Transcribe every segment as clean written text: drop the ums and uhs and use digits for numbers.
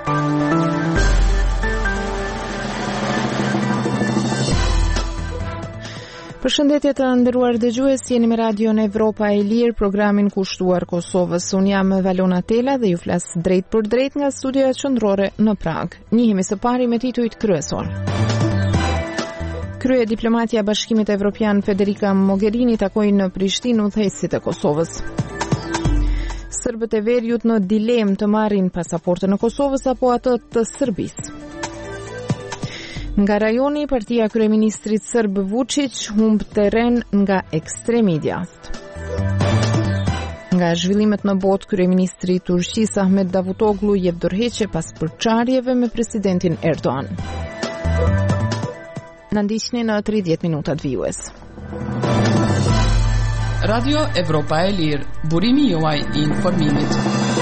Përshëndetje të nderuar dëgjues, jeni me Radion Evropa e Lirë, programin kushtuar Kosovës. Unë jam Valona Tela dhe ju flas drejt për drejt nga studioja qendrore në Prag. Njihemi së pari me titujt kryesor. Krye diplomatja e Bashkimit Evropian Federica Mogherini takoi në Prishtinë udhëheqësit e Kosovës. Serbët e Veriut në dilemë të marrin pasaportën e Kosovës apo atë të Serbisë. Nga rajoni, partia kryeministrit serb Vučić humb terren nga ekstremi i djathtë. Nga zhvillimet në botë, kryeministri i Turqisë Ahmet Davutoglu jep dorëheqje pas përçarjeve me presidentin Erdogan. Na ndiqni në 30 minutat vijues. Radio Evropa e Lirë, burimi juaj i informimit.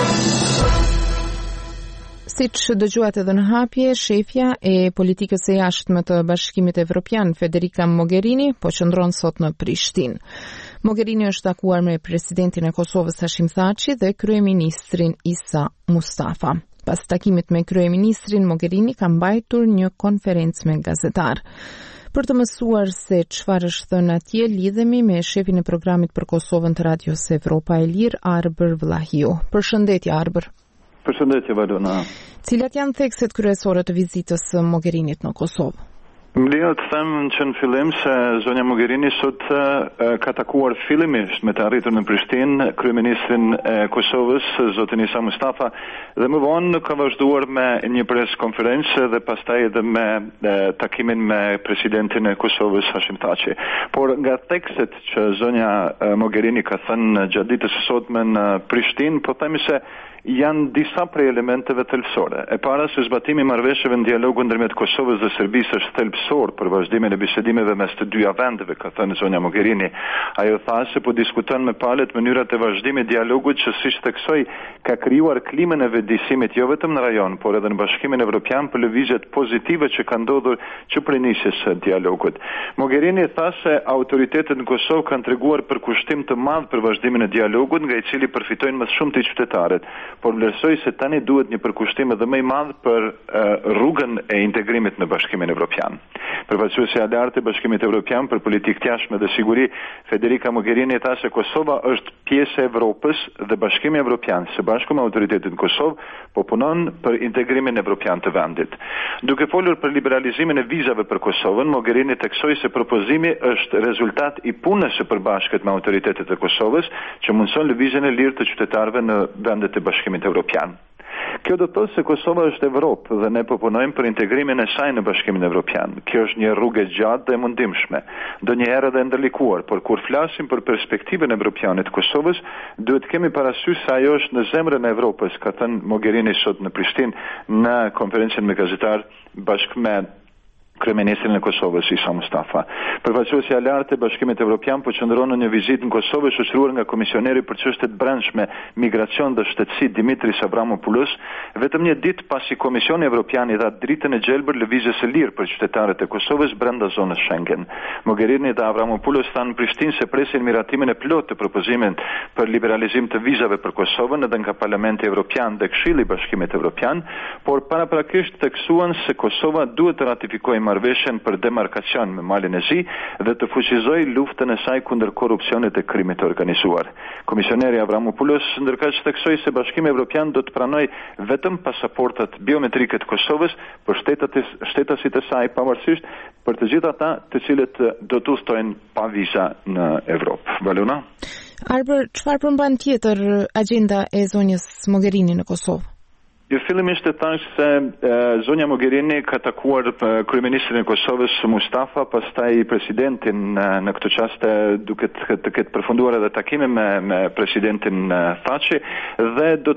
Siç dëgjuat edhe në hapje, shefja e politikës së jashtme të Bashkimit Evropian, Federica Mogherini, po qëndron sot në Prishtinë. Mogherini është takuar me presidentin e Kosovës Hashim Thaçi dhe kryeministrin Isa Mustafa. Pas takimit me kryeministrin, Mogherini ka mbajtur një konferencë me gazetar. Për të mësuar se çfarë është thënë atje, lidhemi me shefin e programit për Kosovën të Radios Evropa e Lirë, Arbër Vllahiu. Përshëndetje, Arbër. Përshëndetje, Valona. Cilat janë thekset kryesore të vizitës së Mogherinit në Kosovë? Më lejo të them që në fillim se zonja Mogherini sot ka takuar fillimisht me të arritur në Prishtinë kryeministrin e Kosovës, zotin Isa Mustafa, dhe më vonë ka vazhduar me një pres konferencë dhe pastaj edhe me takimin me presidentin e Kosovës Hashim Thaçi. Por nga thekset që zonja Mogherini ka thënë gjatë ditës së sotme në Prishtinë, po themi se janë disa prej elementeve thelbësore. E para se zbatimi i marrëveshjeve në dialogun ndërmjet Kosovës dhe Serbisë është thelbësor për vazhdimin e bisedimeve mes të dyja vendeve, ka thënë zonja Mogherini. Ajo tha se po diskuton me palët mënyrat e vazhdimit dialogut që siç theksoi ka krijuar klimën e vetëdijësimit jo vetëm në rajon, por edhe në Bashkimin Evropian për lëvizjet pozitive që kanë ndodhur që prej nisjes së dialogut. Mogherini tha se autoritetet në Kosovë kanë treguar përkushtim të madh për vazhdimin e dialogut, nga i cili përfitojnë më shumë të qytetarët. Por vlerësoj se tani duhet një përkushtim edhe më i madh për rrugën e integrimit në Bashkimin Evropian. Përfaqësuesja e lartë e Bashkimit Evropian për politikë të jashtme dhe siguri, Federica Mogherini tha se Kosova është pjesë e Evropës dhe Bashkimi Evropian së bashku me autoritetin në Kosovë po punon për integrimin evropian të vendit. Duke folur për liberalizimin e vizave për Kosovën, Mogherini theksoi se propozimi është rezultat i punës së përbashkët me autoritetet e Kosovës që mundson lëvizjen e lirë të qytetarëve në vendet e Bashkimit Evropian. Kjo do të thotë se Kosova është Evropë dhe ne po punojmë për integrimin e saj në Bashkimin Evropian. Kjo është një rrugë e gjatë dhe e mundimshme, ndonjëherë edhe ndërlikuar, por kur flasim për perspektivën evropiane të Kosovës, duhet kemi parasysh se ajo është në zemrën e Evropës, ka thënë Mogherini sot në Prishtinë në konferencën me gazetar bashkë me kryeministrin e Kosovës Isa Mustafa. Përfaqësuesja e lartë e Bashkimit Evropian po qëndron në një vizitë në Kosovë shoqëruar nga komisioneri për çështjet brendshme, migracion dhe shtetësi Dimitris Avramopoulos, vetëm një ditë pasi Komisioni Evropian i dha dritën e gjelbër lëvizjes së lirë për qytetarët e Kosovës brenda zonës Schengen. Mogherini dhe Avramopoulos thanë në Prishtinë se presin miratimin e plotë të propozimit për liberalizim të vizave për Kosovën edhe nga Parlamenti Evropian dhe Këshilli i Bashkimit Evropian, por paraprakisht theksuan se Kosova duhet të ratifikojë marrëveshjen për demarkacion me Malin e Zi dhe të fuqizojë luftën e saj kundër korrupsionit e krimit të organizuar. Komisioneri Avramopoulos ndërkaq theksoi se Bashkimi Evropian do të pranojë vetëm pasaportat biometrike të Kosovës për shtetasit e saj, pavarësisht për të gjithë ata të cilët do të udhtojnë pa viza në Evropë. Valona? Arbër, çfarë përmban tjetër agjenda e zonjës Mogherini në Kosovë? Fillimisht e thash se zonja Mogherini ka takuar kryeministrin e Kosovës Mustafa, pastaj presidentin në këtë çast duket të ketë përfunduar edhe takimin me presidentin Thaçi dhe do të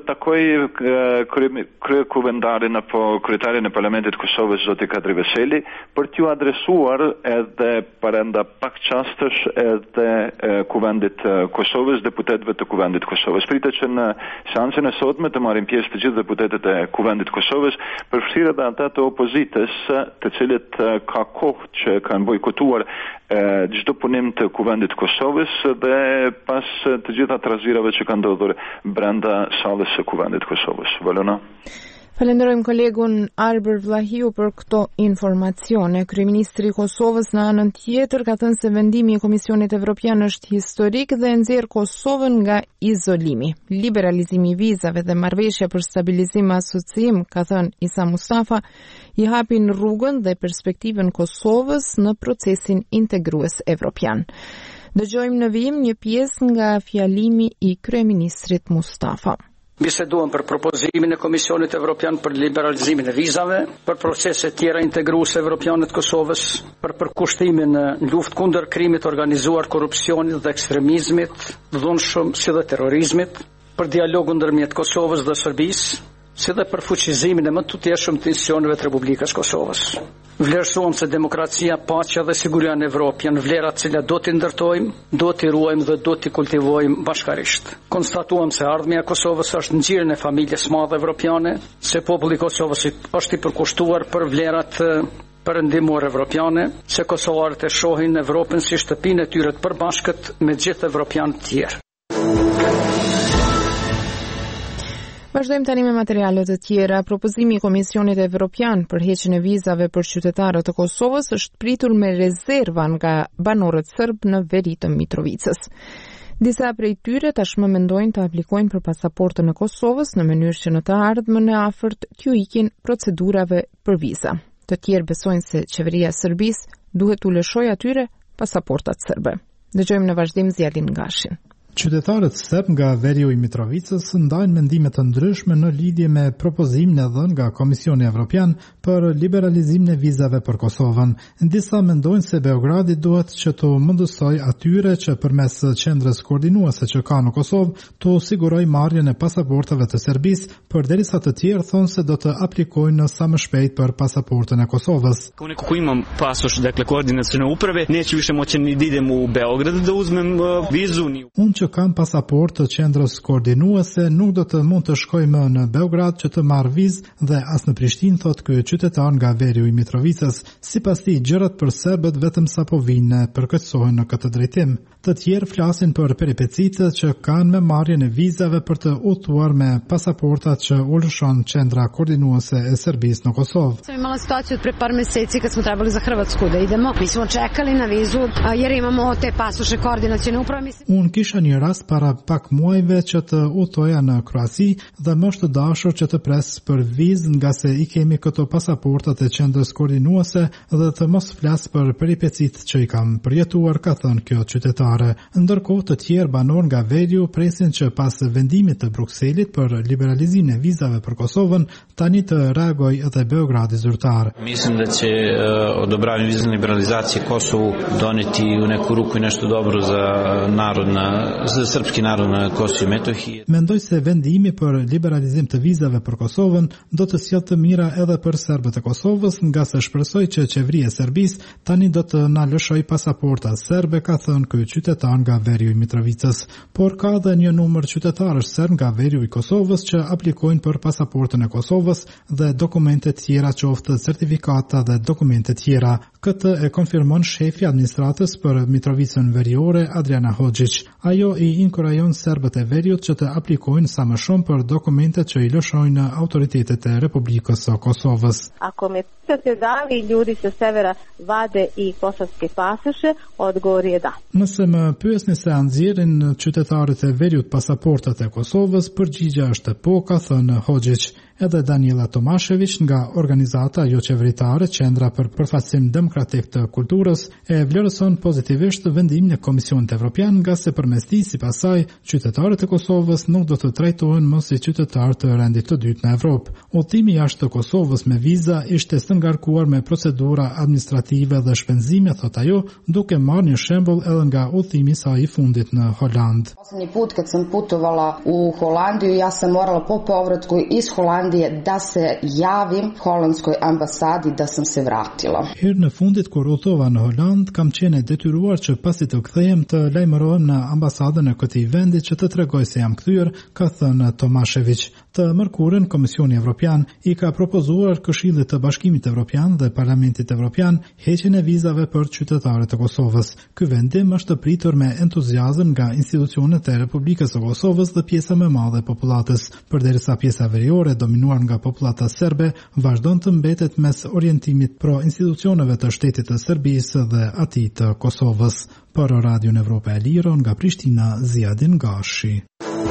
takojë kryekuvendarin apo kryetarin e Parlamentit të Kosovës zoti Kadri Veseli për t'ju adresuar edhe parenda pak çastësh edhe kuvendit Kosovës, deputetëve të kuvendit Kosovës. Pritet që në seancën e sotme të marrin pjesë të gjithë deputetët e kuvendit Kosovës, përfshirë edhe ata të opozitës, të cilët ka kohë që kanë bojkotuar çdo punim të kuvendit Kosovës dhe pas të gjitha trazirave që kanë ndodhur brenda sallës së kuvendit Kosovës. Valona. Falenderojmë kolegun Arber Vlahiu për këto informacione. Kryeministri i Kosovës në anën tjetër ka thënë se vendimi i Komisionit Evropian është historik dhe nxjerr Kosovën nga izolimi. Liberalizimi i vizave dhe marrëveshja për stabilizim e asociim, ka thënë Isa Mustafa, i hapin rrugën dhe perspektivën Kosovës në procesin integrues evropian. Dëgjojmë në vijim një pjesë nga fjalimi i kryeministrit Mustafa. Biseduam për propozimin e Komisionit Evropian për liberalizimin e vizave, për procese tjera integruese evropiane të Kosovës, për përkushtimin në luftë kundër krimit organizuar, korrupsionit dhe ekstremizmit, dhunshëm si dhe terrorizmit, për dialogun ndërmjet Kosovës dhe Serbisë, si dhe për fuqizimin e më të tjeshëm të institucioneve të Republikës Kosovës. Vlerësuam se demokracia, paqja dhe siguria në Evropë janë vlera të cilat do t'i ndërtojmë, do t'i ruajmë dhe do t'i kultivojmë bashkarisht. Konstatuam se ardhmja e Kosovës është ngjyrën e familjes madhe evropiane, se populli i Kosovës është i përkushtuar për vlerat perëndimore evropiane, se kosovarët e shohin Evropën si shtëpinë e tyre të përbashkët me gjithë evropianët tjerë. Vazhdojmë tani me materialet të tjera. Propozimi i Komisionit Evropian për heqjen e vizave për qytetarët të Kosovës është pritur me rezerva nga banorët serb në veri të Mitrovicës. Disa prej tyre tashmë mendojnë të aplikojnë për pasaportën e Kosovës në mënyrë që në të ardhmen e afërt t'ju ikin procedurave për viza. Të tjerë besojnë se qeveria e Serbisë duhet t'u lëshojë atyre pasaportat serbe. Dëgjojmë në vazhdim Zjalin Gashin. Qytetarët serb nga veriu i Mitrovicës ndajnë mendime të ndryshme në lidhje me propozimin e dhënë nga Komisioni Evropian për liberalizimin e vizave për Kosovën. Disa mendojnë se Beogradi duhet që të mundësoj atyre që përmes qendrës koordinuese që ka në Kosovë të siguroj marrjen e pasaportave të Serbisë, përderisa të tjerë thonë se do të aplikojnë sa më shpejt për pasaportën e Kosovës. Unë ku imam pasoš, dakle koordinacione uprave, neće više moći ni da idem u Beograd da uzmem vizu. Kam pasaport të qendrës koordinuese, nuk do të mund të shkoj më në Beograd që të marr vizë dhe as në Prishtinë, thot ky qytetar nga veriu i Mitrovicës. Sipas tij, gjërat për serbët vetëm sapo vinë përkatësohen në këtë drejtim. Të tjerë flasin për peripecitë që kanë me marrjen e vizave për të udhëtuar me pasaportat që ulshon qendra koordinuese e Serbisë në Kosovë. Sam imala situaciju od pre par meseci kad smo trebali za Hrvatsku da idemo. Mi smo čekali na vizu jer imamo te pasoše koordinacione uprave. Unë kisha një rast para pak muajve që të udhtoja në Kroasi dhe më është dashur që të pres për vizë nga se i kemi këto pasaportat e qendrës koordinuese dhe të mos flas për peripecitë që i kam përjetuar, ka thënë kjo qytetare. Ndërkohë të tjerë banor nga veriu presin që pas vendimit të Brukselit për liberalizimin e vizave për Kosovën, tani të reagojë edhe Beogradi zyrtar. Mislim da će odobravanje vizne liberalizacije Kosovu doneti u neku ruku i nešto dobro za srpski narod na Kosovu i Metohiji. Mendoj se vendimi për liberalizim të vizave për Kosovën do të sjellë të mira edhe për serbët e Kosovës, nga se shpresoj që qeveria e Serbisë tani do të na lëshojë pasaporta serbe, ka thënë ky qytetar nga veriu i Mitrovicës. Por ka edhe një numër qytetarësh serb nga veriu i Kosovës që aplikojnë për pasaportën e Kosovës dhe dokumente tjera, qoftë certifikata dhe dokumente tjera. Këtë e konfirmon shefi administratës për Mitrovicën veriore Adriana Hoxhić. Ajo i inkurajon serbët e veriut që të aplikojnë sa më shumë për dokumentet që i lëshojnë autoritetet e Republikës së Kosovës. Ako me pitate da li ljudi sa severa vade i kosovske pasoše, odgovor je da. Nëse më pyesni se a nxjerrin qytetarët e veriut pasaportat e Kosovës, përgjigjja është po, ka thënë Hoxhić. Edhe Daniela Tomashević nga organizata jo qeveritare Qendra për Përfaqësim Demokratik të Kulturës e vlerëson pozitivisht vendimin e Komisionit Evropian, nga se përmes tij, sipas saj, qytetarët e Kosovës nuk do të trajtohen më si qytetarë të rendit të dytë në Evropë. Udhëtimi jashtë të Kosovës me viza ishte së ngarkuar me procedura administrative dhe shpenzime, thot ajo, duke marrë një shembull edhe nga udhëtimi i saj i fundit në Holand. Poslednji put kad sam putovala u Holandiju, ja sam morala po povratku iz Holandije da se javim holandskoj ambasadi da sam se vratila. Herë në fundit kur udhëtova në Holand, kam qenë detyruar që pasi të kthehem të lajmërohem në ambasadën e këtij vendi që të tregoj se jam kthyer, ka thënë Tomashević. Të mërkurën, Komisioni Evropian i ka propozuar Këshillit të Bashkimit Evropian dhe Parlamentit Evropian heqjen e vizave për qytetarët e Kosovës. Ky vendim është pritur me entuziazëm nga institucionet e Republikës së Kosovës dhe pjesa më madhe e popullatës, përderisa pjesa veriore dominuar nga popullata serbe vazhdon të mbetet mes orientimit pro institucioneve të shtetit të Serbisë dhe atij të Kosovës. Për Radion Evropa e Lirë nga Prishtina, Ziadin Gashi.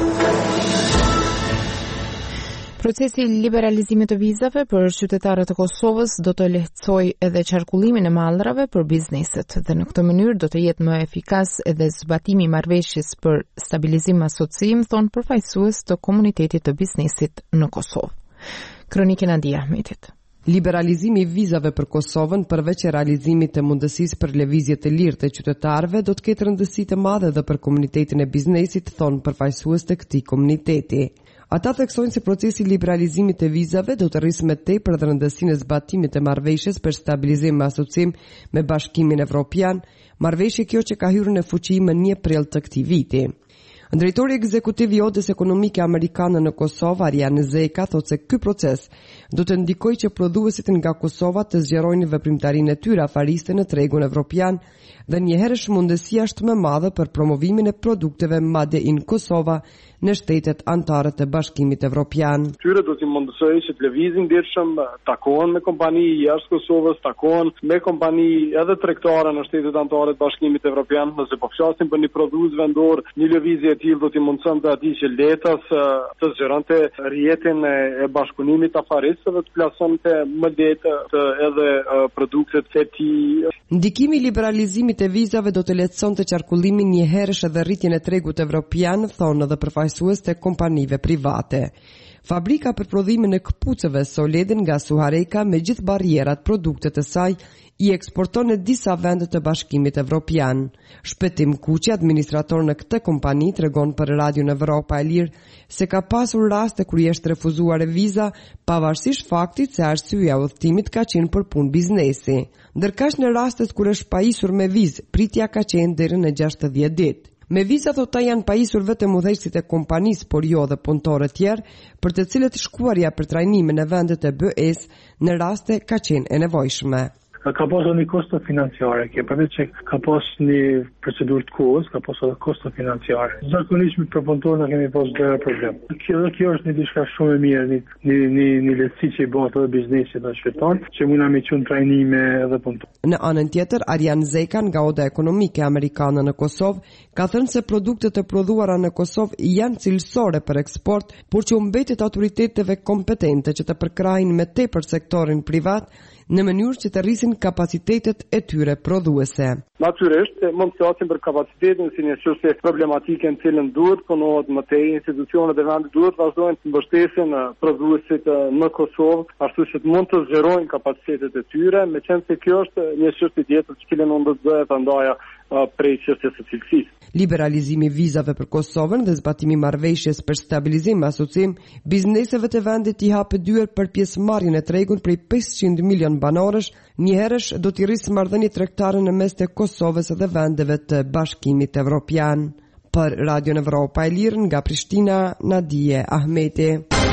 Procesi i liberalizimit të vizave për qytetarët e Kosovës do të lehtësojë edhe qarkullimin e mallrave për bizneset dhe në këtë mënyrë do të jetë më efikas edhe zbatimi i marrëveshjes për stabilizim asocim, thon përfaqësues të komunitetit të biznesit në Kosovë. Kronikën e Adi Ahmetit. Liberalizimi i vizave për Kosovën përveç realizimit të mundësisë për lëvizje të lirë të qytetarëve do të ketë rëndësi të madhe edhe për komunitetin e biznesit, thon përfaqësues të këtij komuniteti. Ata theksojnë se procesi i liberalizimit të vizave do të rrisë më tepër dhe rëndësinë e zbatimit të marrëveshjes për stabilizim dhe asocim me Bashkimin Evropian, marrëveshje kjo që ka hyrë në fuqi më 1 prill të këtij viti. Drejtori ekzekutiv i Odës Ekonomike Amerikane në Kosovë, Arjan Zeka, thotë se ky proces do të ndikojë që prodhuesit nga Kosova të zgjerojnë veprimtarinë e tyre afariste në tregun evropian dhe njëherësh mundësia është më madhe për promovimin e produkteve Made in Kosova në shtetet anëtare të Bashkimit Evropian. Tyre do t'i mundësojë që të lëvizin ndershëm, takohen me kompani jashtë Kosovës, takohen me kompani edhe tregtare në shtetet anëtare të Bashkimit Evropian, nëse po flasim për një prodhues vendor, një lëvizje e tillë do t'i mundsonte atij që letas të zgjeronte rrjetin e bashkëpunimit afaristëve të plasonte më lehtë edhe produktet e tij. Ndikimi i liberalizimit e vizave do të lehtësonte qarkullimin njëherësh edhe rritjen e tregut evropian, thonë edhe përfaqësues të kompanive private. Fabrika për prodhimin e këpucëve Soledin nga Suhareka me gjithë barrierat produktet e saj i eksporton në disa vende të Bashkimit Evropian. Shpëtim Kuqi, administrator në këtë kompani, tregon për Radion Evropa e Lirë se ka pasur raste kur i është refuzuar viza pavarësisht faktit se arsyeja e udhëtimit ka qenë për punë biznesi. Ndërkaq në rastet kur është pajisur me vizë, pritja ka qenë deri në 60 ditë. Me viza thota janë pajisur vetëm udhëheqësit e kompanisë, por jo dhe punëtorët tjerë, për të cilët shkuarja për trajnime në vendet e BE-s në raste ka qenë e nevojshme. Ka pasur një kosto financiare, përveç që ka pasur një procedurë të kohës, ka pasur edhe kosto financiare. Zakonisht me punëtorë na kemi pasur gjëra problem. Kjo është një diçka shumë e mirë, një lehtësi që i bëhet edhe biznesit dhe shqiptar, që mund na më çon trajnime edhe punëtorë. Në anën tjetër, Arjan Zeka nga Oda Ekonomike Amerikane në Kosovë ka thënë se produktet e prodhuara në Kosovë janë cilësore për eksport, por që mbetet autoriteteve kompetente që të përkrahin me tepër sektorin privat në mënyrë që të rrisin kapacitetet e tyre prodhuese. Natyrisht, mund të flasim për kapacitetin si një çështje problematike në cilën duhet punohet më tej, institucionet e vendit duhet vazhdojnë të mbështesin prodhuesit në Kosovë, ashtu që të mund të zgjerojnë kapacitetet e tyre, meqense kjo është një çështje tjetër që cilën unë do të bëhet ndaja prej çështjes së cilësisë. Liberalizimi vizave për Kosovën dhe zbatimi marrëveshjes për stabilizim e asocim, bizneseve të vendit i hapë dyer për pjesëmarrjen e tregut prej 500 milion banorësh, njëherësh do t'i rrisë marrëdhënie tregtare në mes të Kosovës dhe vendeve të Bashkimit Evropian. Për Radion Evropa e Lirë nga Prishtina, Nadije Ahmeti.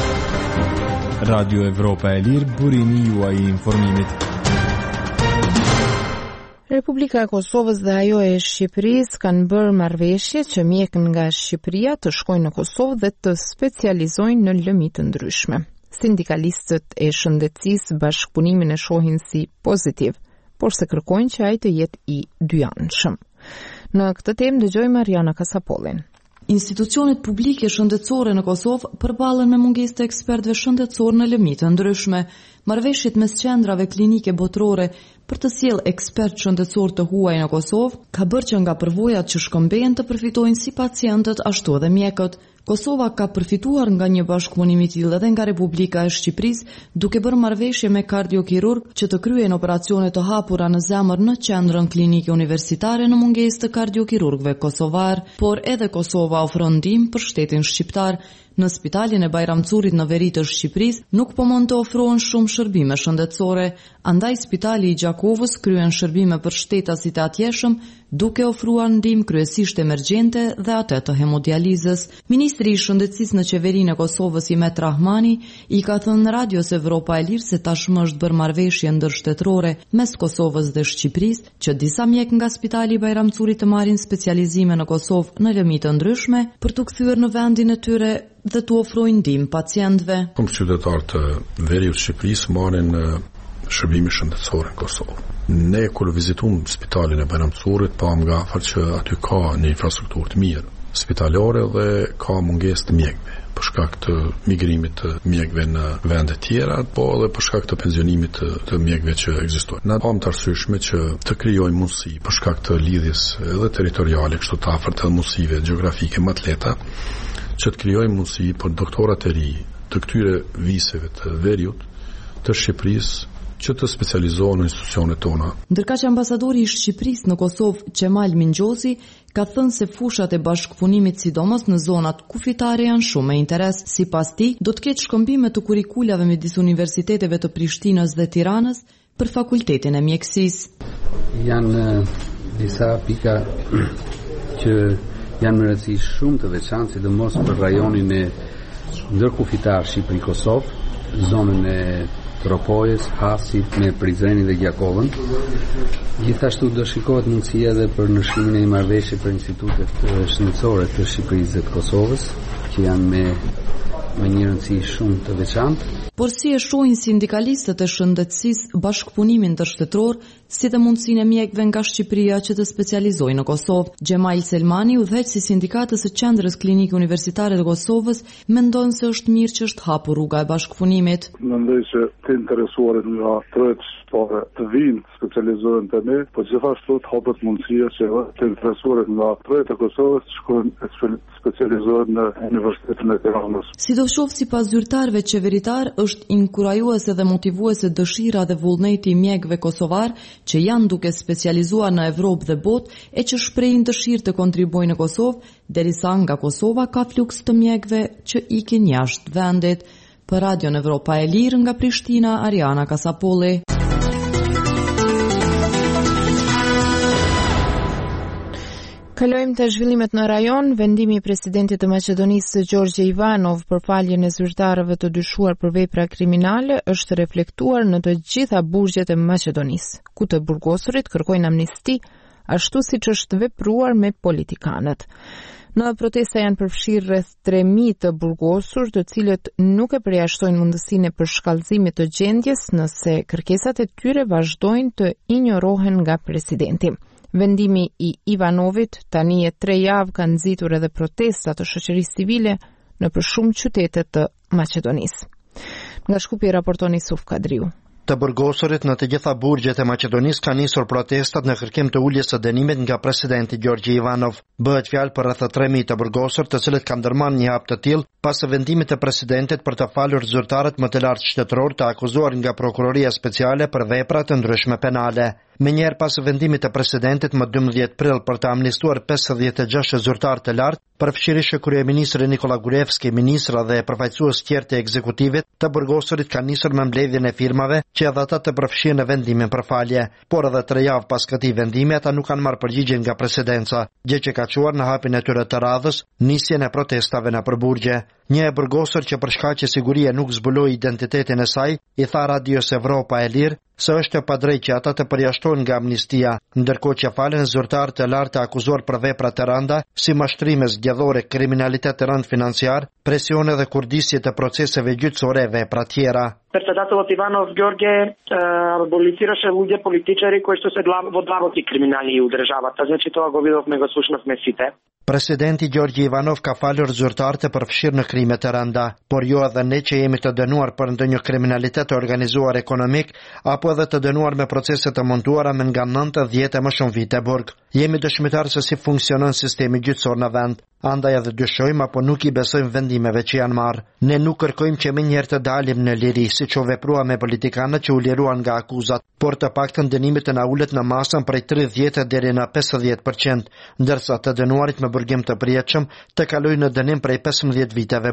Radio Evropa e Lirë, burimi juaj i informimit. Republika e Kosovës dhe ajo e Shqipërisë kanë bërë marrëveshje që mjek nga Shqipëria të shkojnë në Kosovë dhe të specializojnë në lëmi të ndryshme. Sindikalistët e shëndetësisë bashkëpunimin e shohin si pozitiv, por se kërkojnë që ai të jetë i dyanshëm. Në këtë temë dëgjojmë Mariana Kasapollin. Institucionet publike shëndetësore në Kosovë përballen me mungesë të ekspertëve shëndetësor në lëmi të ndryshme. Marrëveshjet mes qendrave klinike botërore për të sjellë ekspert shëndetësor të huaj në Kosovë ka bërë që nga përvojat që shkëmbehen të përfitojnë si pacientët ashtu edhe mjekët. Kosova ka përfituar nga një bashkëpunim i tillë edhe nga Republika e Shqipërisë, duke bërë marrëveshje me kardiokirurg që të kryejnë operacione të hapura në zemër në qendrën klinike universitare në mungesë të kardiokirurgëve kosovar, por edhe Kosova ofron ndihmë për shtetin shqiptar. Në spitalin e Bajramcurit në veri të Shqipërisë nuk po mund të ofrohen shumë shërbime shëndetësore, andaj spitali i Gjakovës kryen shërbime për shtetasit e atjeshëm duke ofruar ndihmë kryesisht emergjente dhe atë të hemodializës. Ministri i Shëndetësisë në qeverinë e Kosovës Imet Rahmani i ka thënë në Radios Evropa e Lirë se tashmë është bërë marrëveshje ndërshtetërore mes Kosovës dhe Shqipërisë që disa mjek nga Spitali Bajram Curi të marrin specializime në Kosovë në lëmi të ndryshme për t'u kthyer në vendin e tyre dhe t'u ofrojnë ndihmë pacientëve. Qytetarët të Veriut Shqipërisë marrin shërbime shëndetësore në Kosovë. Ne kur vizitum Spitalin e Bajram Curit pam nga afër që aty ka një infrastrukturë të mirë spitalore dhe ka mungesë të mjekëve për shkak të migrimit të mjekëve në vende tjera, po edhe për shkak të pensionimit të mjekëve që ekzistojnë. Ne pam të arsyeshme që të krijojmë mundësi për shkak të lidhjes edhe territoriale, kështu të afërt edhe mundësive gjeografike më të lehta, që të krijojmë mundësi për doktorat e ri të këtyre viseve të Veriut të Shqipërisë që të specializohen në institucionet tona. Ndërkaq ambasadori i Shqipërisë në Kosovë, Qemal Mingjozi, ka thënë se fushat e bashkëpunimit sidomos në zonat kufitare janë shumë me interes. Sipas tij, do të ketë shkëmbime të kurikulave midis universiteteve të Prishtinës dhe Tiranës për fakultetin e mjekësisë. Janë disa pika që janë me rëndësi shumë të veçantë, sidomos për rajonin e ndërkufitar Shqipëri-Kosovë, zonën e Tropojës, Hasit, me Prizrenin dhe Gjakovën. Gjithashtu do shikohet mundësia edhe për ndryshimin e një marrëveshje për institutet shëndetësore të Shqipërisë dhe të Kosovës, që janë me një rëndësi shumë të veçantë. Por si e shohin sindikalistët e shëndetësisë bashkëpunimin ndërshtetëror, si dhe mundësinë e mjekëve nga Shqipëria që të specializojnë në Kosovë? Xhemail Selmani, udhëheqësi i sindikatës së Qendrës Klinike Universitare të Kosovës, mendon se është mirë që është hapur rruga e bashkëpunimit. Mendoj që të interesuarit nga tretë shtetore të vinë specializohen te ne, po gjithashtu të hapet mundësia që të interesuarit nga tretë të Kosovës të shkojnë specializohen në Universitetin e Tiranës. Sidoqoftë sipas zyrtarëve qeveritar, është inkurajuese dhe motivuese dëshira dhe vullneti i mjekëve kosovar që janë duke specializuar në Evropë dhe botë e që shprehin dëshirë të kontribuojnë në Kosovë, derisa nga Kosova ka fluks të mjekëve që ikin jashtë vendit. Për Radion Evropa e Lirë nga Prishtina, Ariana Kasapolli. Kalojmë të zhvillimet në rajon. Vendimi i presidentit të Maqedonisë Gjorgje Ivanov për faljen e zyrtarëve të dyshuar për vepra kriminale është reflektuar në të gjitha burgjet e Maqedonisë, ku të burgosurit kërkojnë amnisti, ashtu siç është vepruar me politikanët. Në protesta janë përfshirë rreth 3000 të burgosur, të cilët nuk e përjashtojnë mundësinë e përshkallëzimit të gjendjes nëse kërkesat e tyre vazhdojnë të injorohen nga presidenti. Vendimi i Ivanovit tani e 3 javë ka nxitur edhe protesta të shoqërisë civile në për shumë qytete të Maqedonisë. Nga Shkupi raporton Isuf Kadriu. Të burgosurit në të gjitha burgjet e Maqedonisë ka nisur protestat në kërkim të uljes së dënimit nga presidenti Gjorgje Ivanov. Bëhet fjalë për rreth 3000 të burgosur, të cilët kanë ndërmarrë një hap të tillë pas vendimit të presidentit për të falur zyrtarët më të lartë shtetëror të akuzuar nga prokuroria speciale për vepra të ndryshme penale. Menjëherë pas vendimit të presidentit më 12 prill për të amnistuar 56 zyrtar të lartë, përfshirësh kryeministri Nikola Gurevski, ministra dhe përfaqësues tjerë të ekzekutivit, të burgosurit kanë nisur me mbledhjen e firmave që edhe ata të përfshihen në vendimin për falje. Por edhe 3 javë pas këtij vendimi ata nuk kanë marrë përgjigje nga presidenca, gjë që ka çuar në hapjen e tyre të radhës nisjen e protestave në përburgje. Një e burgosur që për shkaq të sigurie nuk zbuloi identitetin e saj, i tha Radios Evropa e Lirë se është e padrejtë që ata të përjashtohen nga amnistia, ndërkohë që falen zyrtar të lartë akuzuar për vepra të rënda, si mashtrime zgjedhore, kriminalitet të rënd financiar, presione dhe kurdisje të proceseve gjyqësore e vepra tjera. Председателот Иванов Георге аболицираше луѓе политичари кои што се во длабоки криминали у државата. Значи тоа го видовме, го слушнавме сите. Presidenti Gjorgje Ivanov ka falur zyrtar të përfshirë në krime të rënda, por jo edhe ne që jemi të dënuar për ndonjë kriminalitet të organizuar ekonomik, apo edhe të dënuar me procese të montuara me nga 9-10 e më shumë vite burg. Jemi dëshmitar se si funksionon sistemi gjyqësor në vend, andaj edhe dyshojmë apo nuk i besojmë vendimeve që janë marrë. Ne nuk kërkojmë që më njëherë të dalim në liri, siç u veprua me politikanët që u liruan nga akuzat, por të paktën dënimit të na ulet në masën prej 30 deri në 50%, ndërsa të dënuarit me burgim të përjetshëm të kalojnë në dënim prej 15 viteve burg.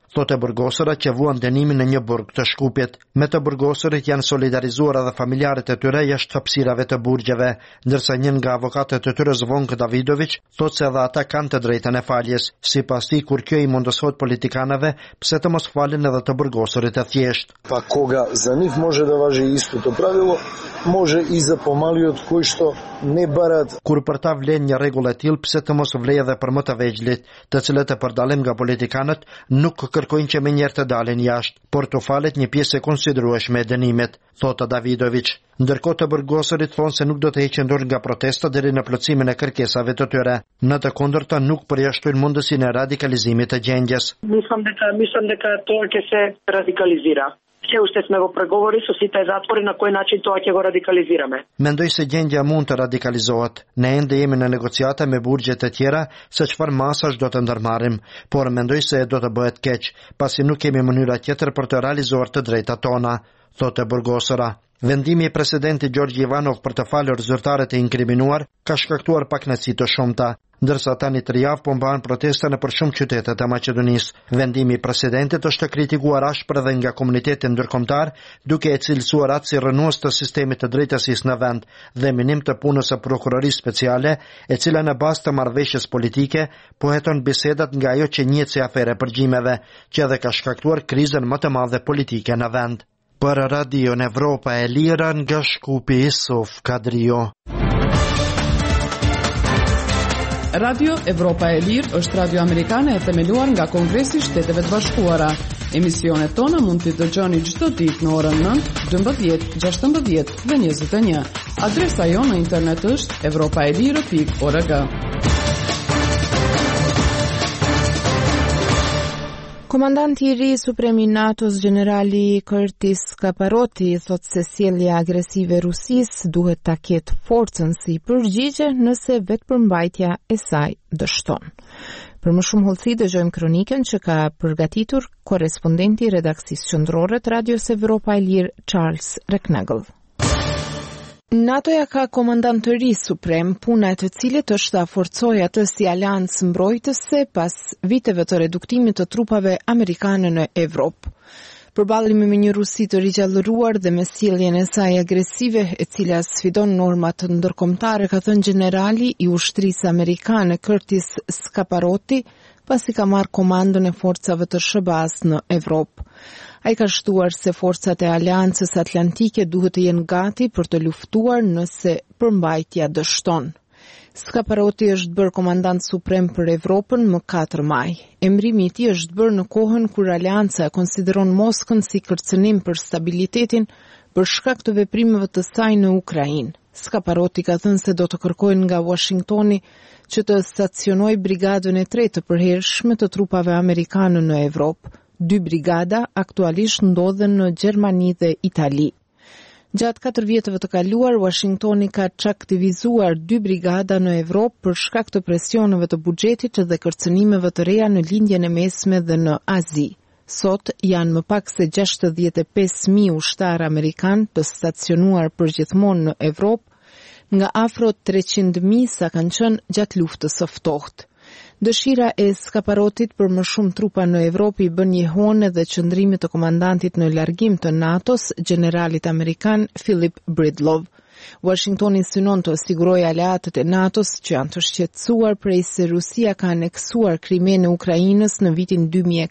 thotë burgosërat që vuan dënimin në një burg të Shkupit. Me të burgosërit janë solidarizuar edhe familjarët e tyre jashtë hapësirave të burgjeve, ndërsa një nga avokatët e tyre Zvonko Davidović thotë se edhe ata kanë të drejtën e faljes. Sipas tij, kur kjo i mundësohet politikanëve, pse të mos falen edhe të burgosërit e thjesht. Pa koga za njih može da važi isto to pravilo, može i za pomalijot koji što ne barat. Kur për ta vlen një rregull e tillë, pse të mos vlej edhe për më të vegjëlit, të cilët e përdalim nga politikanët nuk kërkojnë që më njëherë të dalin jashtë, por të falet një pjesë e konsiderueshme e dënimit, thotë Davidović. Ndërkohë të burgosërit thonë se nuk do të heqen dorë nga protesta deri në plotësimin e kërkesave të tyre. Në të kundërta nuk përjashtojnë mundësinë e radikalizimit të gjendjes. Mislim дека тоа ќе se radikalizira. Все уште сме во преговори со сите затвори на кој начин тоа ќе го радикализираме. Mendoj se gjendja mund të radikalizohet. Ne ende jemi në negociata me burgjet e tjera se çfarë masash do të ndërmarrim, por mendoj se do të bëhet keq, pasi nuk kemi mënyra tjetër për të realizuar të drejtat tona, thotë burgosëra. Vendimi i presidentit Gjorgji Ivanov për të falur zyrtarët e inkriminuar ka shkaktuar pakënaqësi të shumta, ndërsa tani 3 javë po mbahen protesta në për shumë qytete të Maqedonisë. Vendimi i presidentit është kritikuar ashpër edhe nga komuniteti ndërkombëtar, duke e cilësuar atë si rënues të sistemit të drejtësisë në vend dhe minim të punës së prokurorisë speciale, e cila në bazë të marrëveshjes politike po heton bisedat nga ajo që njihet si afere përgjimeve, që edhe ka shkaktuar krizën më të madhe politike në vend. Për Radion Evropa e Lira nga Shkupi, Isuf Kadrio. Radio Evropa e Lirë është radio amerikane e themeluar nga Kongresi i Shteteve të Bashkuara. Emisionet tona mund t'i dëgjoni çdo ditë në orën 9, 12, 16 dhe 21. Adresa jonë në internet është europaelire.org. Komandanti i ri supremi NATO-s generali Curtis Caparoti thotë se sjellja agresive e Rusisë duhet ta ketë forcën si përgjigje nëse vetëpërmbajtja e saj dështon. Për më shumë hollësi dëgjojmë kronikën që ka përgatitur korrespondenti i redaksisë qendrore të Radios Evropa e Lirë Charles Reknagel. NATO-ja ka komandant të ri suprem, puna e të cilit është ta forcojë atë si aleancë mbrojtëse pas viteve të reduktimit të trupave amerikane në Evropë. Përballimi me një Rusi të rigjallëruar dhe me sjelljen e saj agresive, e cila sfidon normat ndërkombëtare, ka thënë generali i ushtrisë amerikane Curtis Caparoti, pasi ka marrë komandën e forcave të SHBA-s në Evropë. Ai ka shtuar se forcat e Aleancës Atlantike duhet të jenë gati për të luftuar nëse përmbajtja dështon. Caparoti është bërë komandant suprem për Evropën më 4 maj. Emrimi i tij është bërë në kohën kur Aleanca konsideron Moskën si kërcënim për stabilitetin për shkak të veprimeve të saj në Ukrainë. Caparoti ka thënë se do të kërkojnë nga Washingtoni që të stacionojë brigadën e 3 të përhershme të trupave amerikane në Evropë. 2 brigada aktualisht ndodhen në Gjermani dhe Itali. Gjatë 4 vjetëve të kaluar, Washingtoni ka çaktivizuar 2 brigada në Evropë për shkak të presioneve të buxhetit dhe kërcënimeve të reja në lindjen e mesme dhe në Azi. Sot janë më pak se 65.000 ushtarë amerikan të stacionuar përgjithmonë në Evropë, nga afro 300.000 sa kanë qenë gjatë luftës së ftohtë. Dëshira e Caparotit për më shumë trupa në Evropë i bën jehone dhe qëndrimit të komandantit në largim të NATO-s, generalit amerikan Philip Bridlov. Washingtoni synon të sigurojë aleatët e NATO-s që janë të shqetësuar prej se Rusia ka aneksuar Krimen e Ukrainës në vitin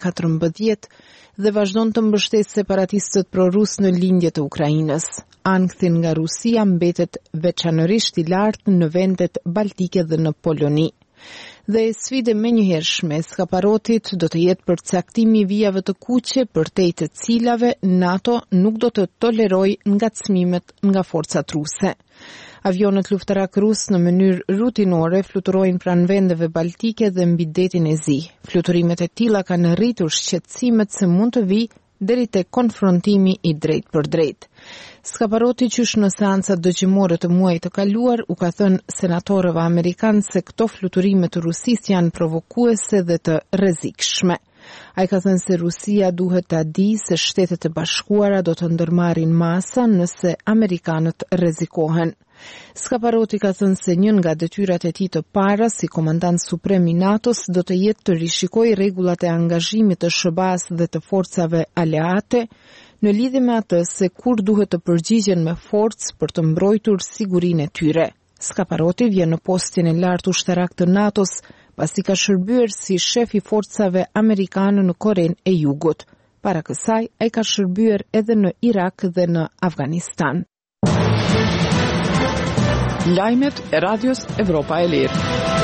2014 dhe vazhdon të mbështesë separatistët prorus në lindje të Ukrainës. Ankthin nga Rusia mbetet veçanërisht i lartë në vendet baltike dhe në Poloni. Dhe sfide menjëhershme Caparotit do të jetë përcaktimi i vijave të kuqe përtej të cilave NATO nuk do të tolerojë ngacmimet nga forcat ruse. Avionet luftarak rus në mënyrë rutinore fluturojnë pranë vendeve baltike dhe mbi detin e Zi. Fluturimet e tilla kanë rritur shqetësimet se mund të vijë deri te konfrontimi i drejt për drejt. Caparoti qysh në seancat dëgjimore të muajit të kaluar u ka thënë senatorëve amerikanë se këto fluturime të Rusisë janë provokuese dhe të rrezikshme. Ai ka thënë se Rusia duhet ta di se Shtetet e Bashkuara do të ndërmarrin masa nëse amerikanët rrezikohen. Skaparoti ka thënë se njën nga detyrat e tij të para si komandant suprem i NATO-s do të jetë të rishikojë rregullat e angazhimit të SBA-s dhe të forcave aleate në lidhje me atë se kur duhet të përgjigjen me forcë për të mbrojtur sigurinë e tyre. Skaparoti vjen në postin e lartë ushtarak të NATO-s pasi ka shërbyer si shef i forcave amerikane në Korenë e Jugut. Para kësaj, ai ka shërbyer edhe në Irak dhe në Afganistan. Lajmet e Radios Evropa e Lirë.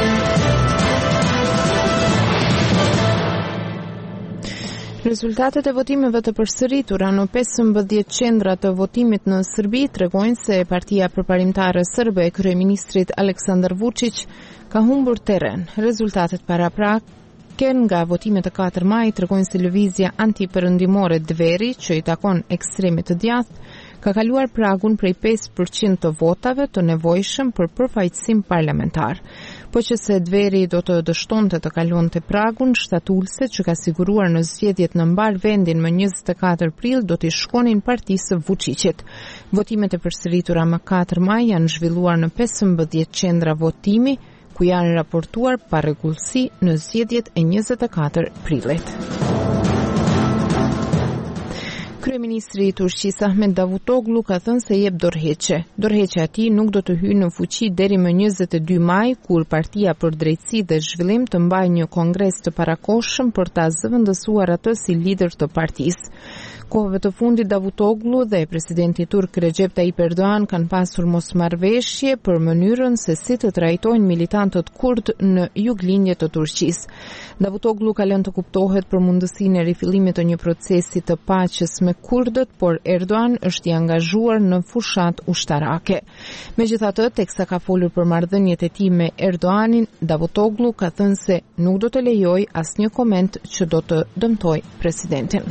Rezultatet e votimeve të përsëritura në 15 qendra të votimit në Serbi tregojnë se Partia Përparimtare Serbe e kryeministrit Aleksandar Vučić ka humbur terren. Rezultatet paraprake nga votimet e 4 maj tregojnë se lëvizja antiperëndimore Dveri, që i takon ekstremit të djathtë, ka kaluar pragun prej 5% të votave të nevojshëm për përfaqësim parlamentar. Po që se Dveri do të dështonte të kalonte pragun, shtatulëse që ka siguruar në zgjedhjet në mbar vendin më 24 prill do t'i shkonin partisë Vučićit. Votimet e përsëritura më 4 maj janë zhvilluar në 15 qendra votimi, ku janë raportuar parregullsi në zgjedhjet e 24 prillit. Kryeministri i Turqisë Ahmet Davutoglu ka thënë se jep dorëheqje. Dorëheqja e tij nuk do të hyjë në fuqi deri më 22 maj, kur Partia për Drejtësi dhe Zhvillim të mbajë një kongres të parakohshëm për ta zëvendësuar atë si lider të partisë. Kohëve të fundit Davutoglu dhe presidenti turk Recep Tayyip Erdogan kanë pasur mosmarrëveshje për mënyrën se si të trajtojnë militantët kurd në juglindje të Turqisë. Davutoglu ka lënë të kuptohet për mundësinë e rifillimit të një procesi të paqes me kurdët, por Erdogan është i angazhuar në fushat ushtarake. Megjithatë, teksa ka folur për marrëdhëniet e tij me Erdoganin, Davutoglu ka thënë se nuk do të lejojë asnjë koment që do të dëmtojë presidentin.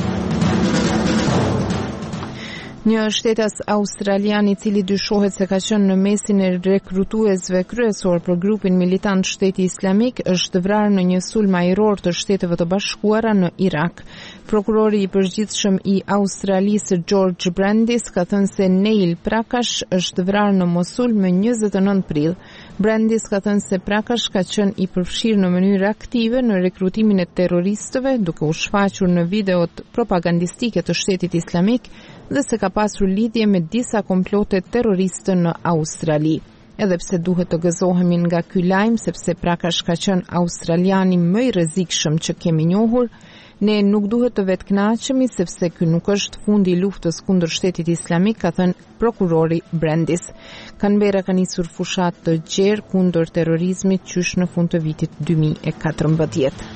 Një shtetas australian i cili dyshohet se ka qenë në mesin e rekrutuesve kryesor për grupin militant Shteti Islamik është vrarë në një sulm ajror të Shteteve të Bashkuara në Irak. Prokurori i përgjithshëm i Australisë George Brandis ka thënë se Neil Prakash është vrarë në Mosul më 29 prill. Brandis ka thënë se Prakash ka qenë i përfshirë në mënyrë aktive në rekrutimin e terroristëve, duke u shfaqur në videot propagandistike të Shtetit Islamik dhe se ka pasur lidhje me disa komplote terroriste në Australi. Edhe pse duhet të gëzohemi nga ky lajm, sepse Prakash ka qenë australiani më i rrezikshëm që kemi njohur, ne nuk duhet të vetkënaqemi sepse ky nuk është fundi i luftës kundër Shtetit Islamik, ka thënë prokurori Brandis. Canberra ka nisur fushat të gjerë kundër terrorizmit qysh në fund të vitit 2014.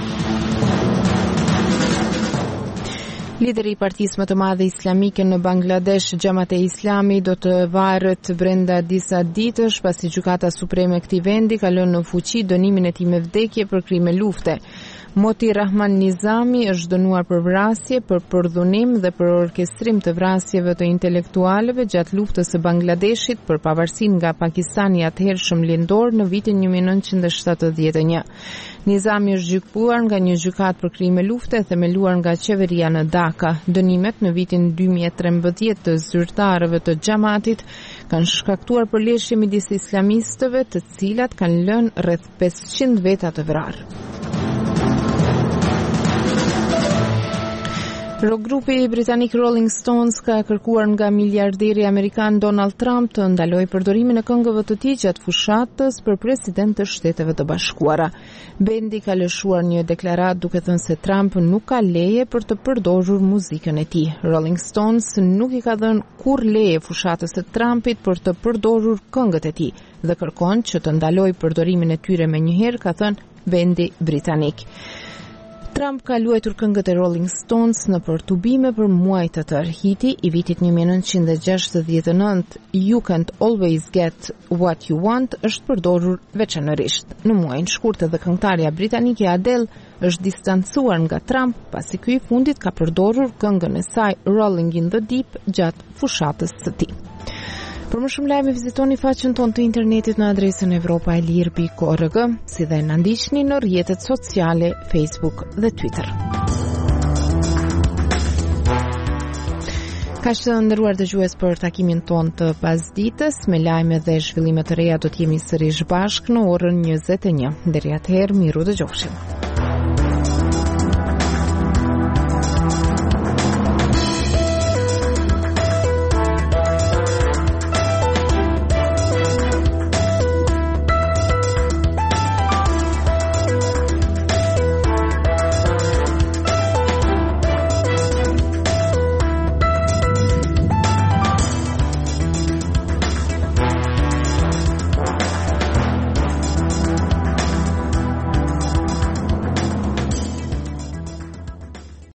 Lideri i partisë më të madhe islamike në Bangladesh, Xhamat e Islami, do të varet brenda disa ditësh pasi Gjykata Supreme e këtij vendi ka lënë në fuqi dënimin e tij me vdekje për krime lufte. Moti Rahman Nizami është dënuar për vrasje, për përdhunim dhe për orkestrim të vrasjeve të intelektualëve gjatë luftës së Bangladeshit për pavarësinë nga Pakistani atëhershëm lindor në vitin 1971. Nizami është gjykuar nga një gjykatë për krime lufte themeluar nga qeveria në Dhaka. Dënimet në vitin 2013 të zyrtarëve të Xhamatit kanë shkaktuar përleshje midis islamistëve, të cilat kanë lënë rreth 500 veta të vrarë. Rockgrupi britanik Rolling Stones ka kërkuar nga miliarderi amerikan Donald Trump të ndalojë përdorimin e këngëve të tij gjatë fushatës për president të Shteteve të Bashkuara. Bendi ka lëshuar një deklaratë duke thënë se Trump nuk ka leje për të përdorur muzikën e tij. Rolling Stones nuk i ka dhënë kurrë leje fushatës së Trumpit për të përdorur këngët e tij dhe kërkon që të ndalojë përdorimin e tyre menjëherë, ka thënë bendi britanik. Trump ka luajtur këngët e Rolling Stones në përtubime për muaj të tërë. Hiti i vitit 1969, You Can't Always Get What You Want, është përdorur veçanërisht. Në muajin shkurt edhe këngëtarja britanike Adele është distancuar nga Trump pasi ky i fundit ka përdorur këngën e saj Rolling in the Deep gjatë fushatës së tij. Për më shumë lajme vizitoni faqen tonë të internetit në adresën evropaelir.org, si dhe na ndiqni në rrjetet sociale Facebook dhe Twitter. Ka që ndëruar dëgjues për takimin ton të pasdites, me lajme dhe zhvillime të reja do të jemi sërish bashkë në orën 21. Deri atëherë, miru dëgjofshim.